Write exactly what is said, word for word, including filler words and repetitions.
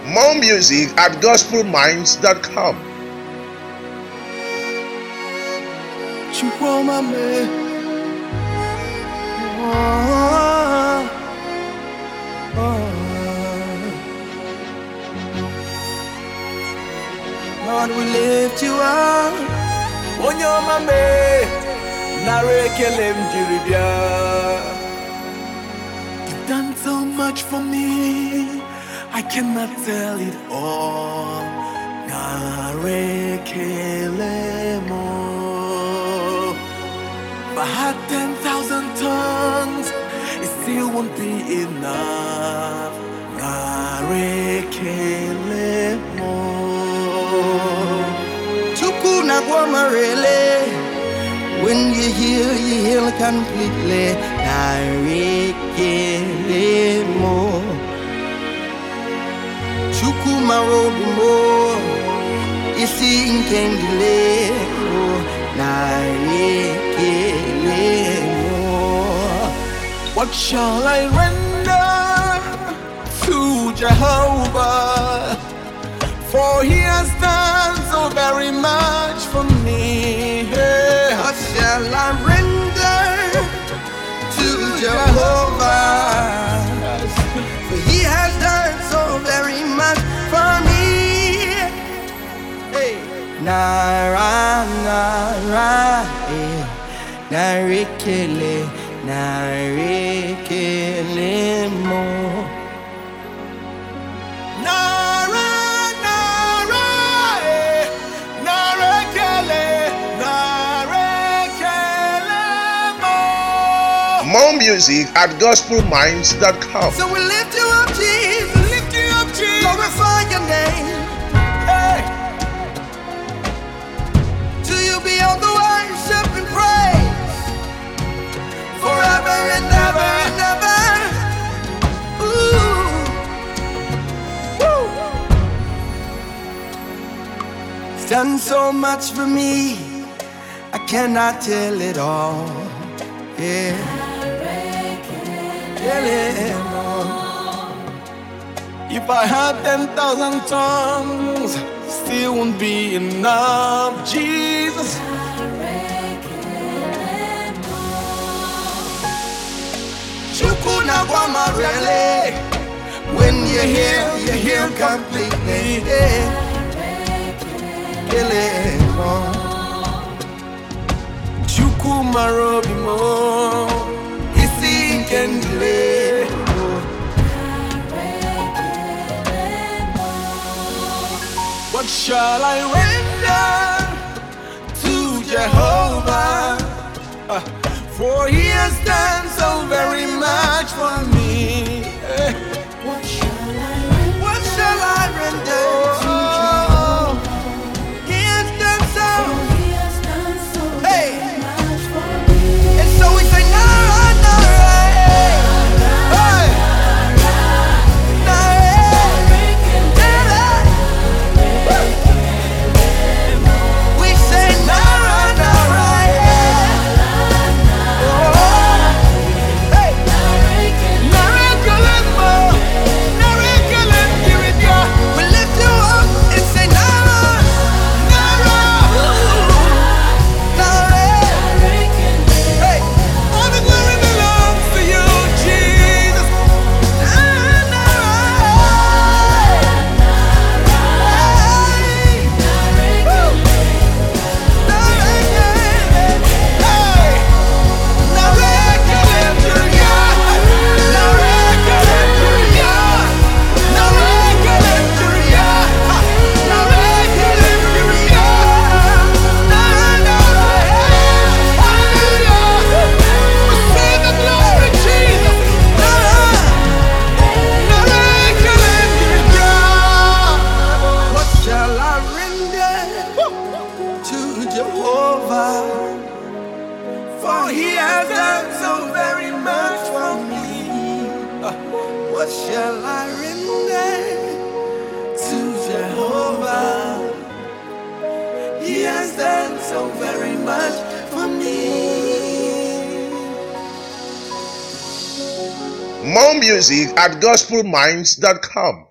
More music at gospel minds dot com. Lord, we lift you up. Onyomame, narekelem jiribia. You've done so much for me, I cannot tell it all. Narekelemo. If I had ten thousand tongues, it still won't be enough. Narekelemo. Tukuna guamarele. When you heal, you heal completely. Narekelemo. Chukuma robimo. Isi inkendile. Narekelemo. What shall I render to Jehovah? For he has done so very much for me. What shall I render to Jehovah? For he has done so very much for me. Hey. Nara, nara, eh. Narekele, narekele mo. Nara, nara, eh. Narekele, narekele mo. More music at gospel minds dot com. So we lift you up, Jesus. Lift you up, Jesus. Glorify your name. Hey. To you be all the worship and praise. Forever and ever and ever. Ooh. Woo. It's done so much for me, I cannot tell it all. Yeah. Tell it all. If I had ten thousand tongues, still won't be enough, Jesus. Chukuna guamarele. When you heal, you heal completely. Yeah. Kill it all. Chukuma robimo, Isi inkendile. what shall I render to Jehovah? Uh, for he has done so very much for me. Eh. What shall I render? What shall I render to Oh, He has done so. He has done so Hey. much for me. And so we say, Nara, Nara, hey. Hey. Nara, Nara. We say, Nara, Nara, hey. Oh. Hey. Narekelemo, narekelemo, We lift you up and say, Nara, Nara. Nara. Hey. All the glory belongs to you, Jesus. Nara, Nara. Hey. Woo. Nara, yeah. Hey, narekelemo, narekelemo, What shall I render to Jehovah? For he has done so very much for me. What shall I render to Jehovah? He has done so very much for me. More music at gospel minds dot com.